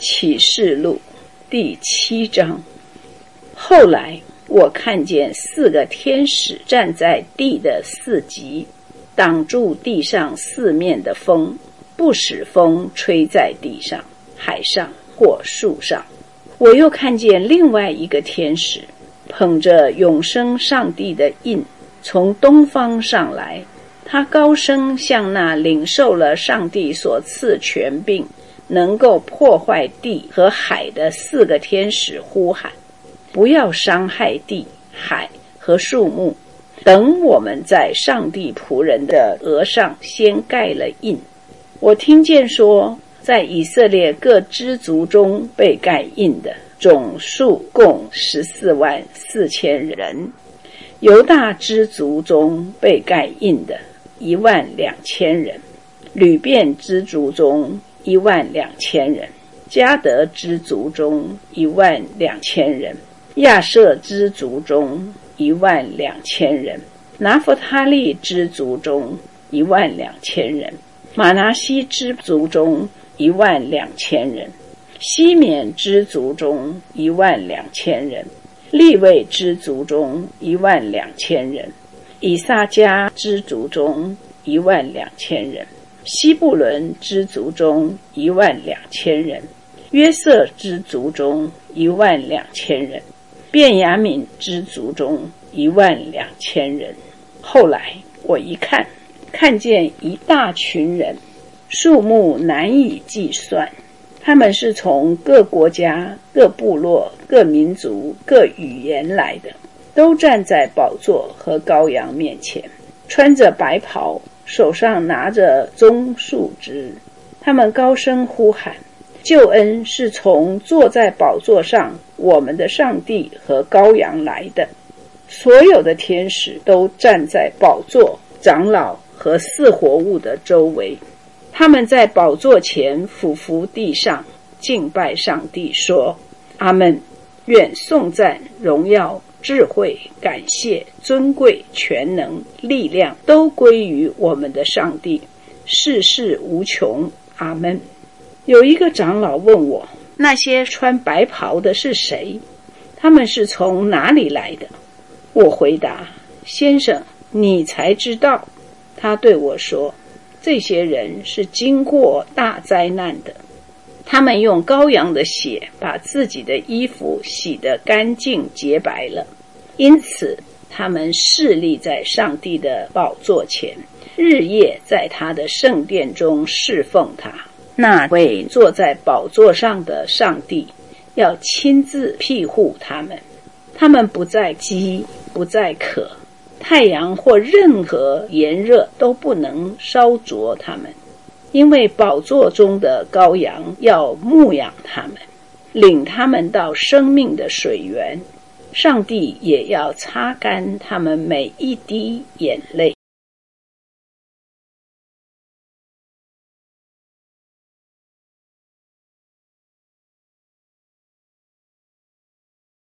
启示录第7章。后来我看见4个天使站在地的4极，挡住地上4面的风，不使风吹在地上、海上或树上。我又看见另外一个天使捧着永生上帝的印，从东方上来，他高声向那领受了上帝所赐权柄，能够破坏地和海的4个天使呼喊：不要伤害地、海和树木，等我们在上帝仆人的额上先盖了印。我听见说，在以色列各支族中被盖印的总数共144000人，犹大支族中被盖印的12000人，吕遍支族中12000人，迦得支族中12000人，亚设支族中12000人，拿弗他利支族中12000人，马拿西支族中12000人，西缅支族中12000人，利未支族中12000人，以撒迦支族中12000人，西布伦支族中12000人，约瑟支族中12000人，便雅悯支族中12000人。后来我一看，看见一大群人，数目难以计算，他们是从各国家、各部落、各民族、各语言来的，都站在宝座和羔羊面前，穿着白袍，手上拿着棕树枝。他们高声呼喊：救恩是从坐在宝座上我们的上帝和羔羊来的。所有的天使都站在宝座、长老和4活物的周围，他们在宝座前俯伏地上，敬拜上帝，说：阿们，愿颂赞、荣耀、智慧、感谢、尊贵、全能、力量都归于我们的上帝，世世无穷。阿们。有一个长老问我，那些穿白袍的是谁？他们是从哪里来的？我回答：先生，你才知道。他对我说：这些人是经过大灾难的，他们用羔羊的血把自己的衣服洗得干净洁白了，因此他们侍立在上帝的宝座前，日夜在他的圣殿中侍奉他。那位坐在宝座上的上帝要亲自庇护他们，他们不再饥，不再渴，太阳或任何炎热都不能烧灼他们，因为宝座中的羔羊要牧养他们，领他们到生命的水源，上帝也要擦干他们每一滴眼泪。